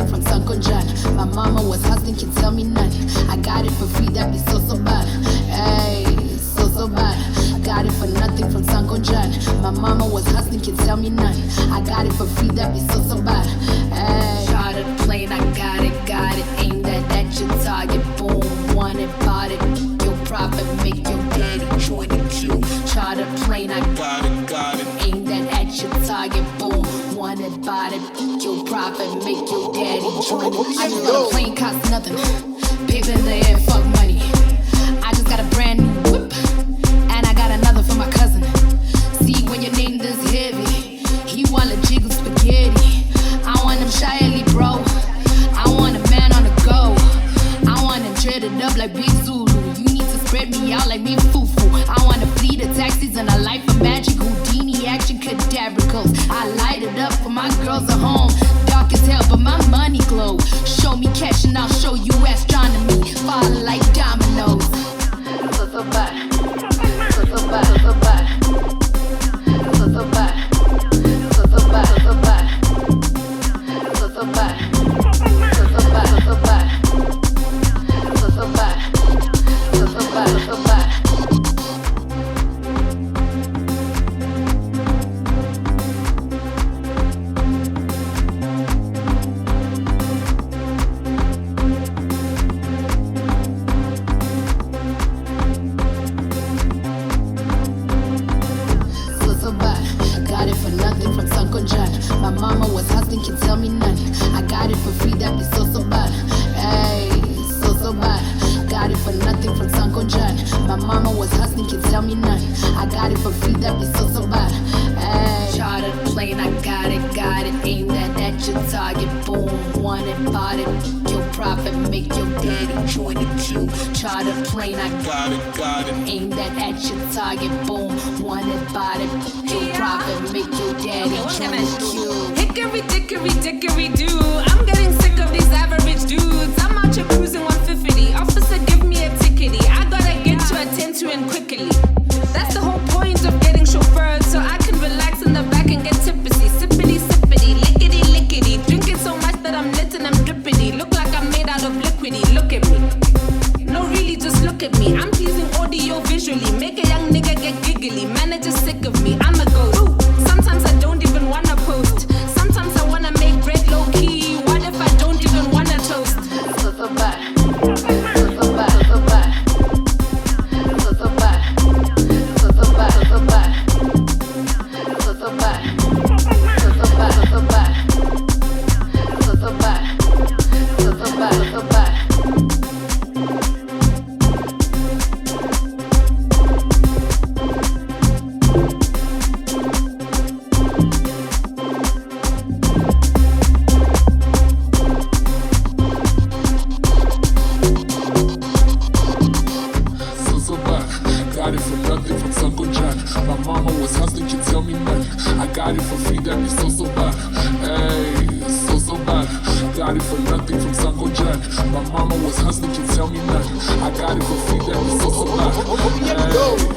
nothing from Sankonjan. My mama was hustling, can tell me nothing. I got it for free, that be so bad. Hey, so bad. I got it for nothing from Sankonjan. My mama was hustling, can tell me nothing. I got it for free, that be so bad. Hey, charter plane, I got it. Aim that your target, boom, one and bought it. Your profit, make your daddy join the queue. Charter plane, I got it. Aim that at your target, boom, one and bought it. Your profit, make your daddy join the queue. I just got a plane, cost nothing. Paper in the air, fuck money. I just got a brand new whip, and I got another for my cousin. See, when your name this heavy, he wanna jiggle spaghetti. I want him shyly, bro. I want a man on the go. I want him dreaded up like Big Zulu. You need to spread me out like me fufu. I want a fleet of taxis and a life of magic. Houdini action, cadavericals. I light it up for my girls at home. Dark as hell, but my money glow. Show me cash and I'll show you astronomy. Fall like dominoes. So bad. So bad. So bad. So bad. So bad. So bad. So bad. Got it for nothing from Sankonjan. My mama was hustling, can tell me nothing. I got it for free, that be so bad. Hey, so bad. Got it for nothing from Sankonjan. My mama was hustling, can tell me nothing. I got it for free, that be so bad. Hey, chartered plane, I got it. Aim that at your target, boom, one and bought it. Your profit, make your daddy join the queue. Chartered plane, I got it. Aim that at your target, boom, one and bought it. Your profit, make your daddy join the queue. Hickory dickory do. I'm getting sick of these average dudes. I'm out here cruising 150. Officer, give me a tickety. I gotta get to attend to him quickly. That's the whole point of getting chauffeured, so I can relax in the back and get tipsy. Sippity, lickety. Drinking so much that I'm lit and I'm drippity. Look like I'm made out of liquidy. Look at me. No, really, just look at me. I'm teasing audio visually. Make a young nigga get giggly. Manager's sick of me. I'm a ghost. Sometimes I don't even wanna post. Sometimes I wanna make bread low key. What if I don't even wanna toast? So bad. So bad. So bad. So bad. So bad. So bad. So bad. So bad. So bad. So bad. So bad. So bad. Got it for nothing from Sankonjan. My mama was hustling, can tell me nothing. I got it for free, that be so bad. Hey, so bad. Got it for nothing from Sankonjan. My mama was hustling, can tell me nothing. I got it for free, that be so bad. Hey.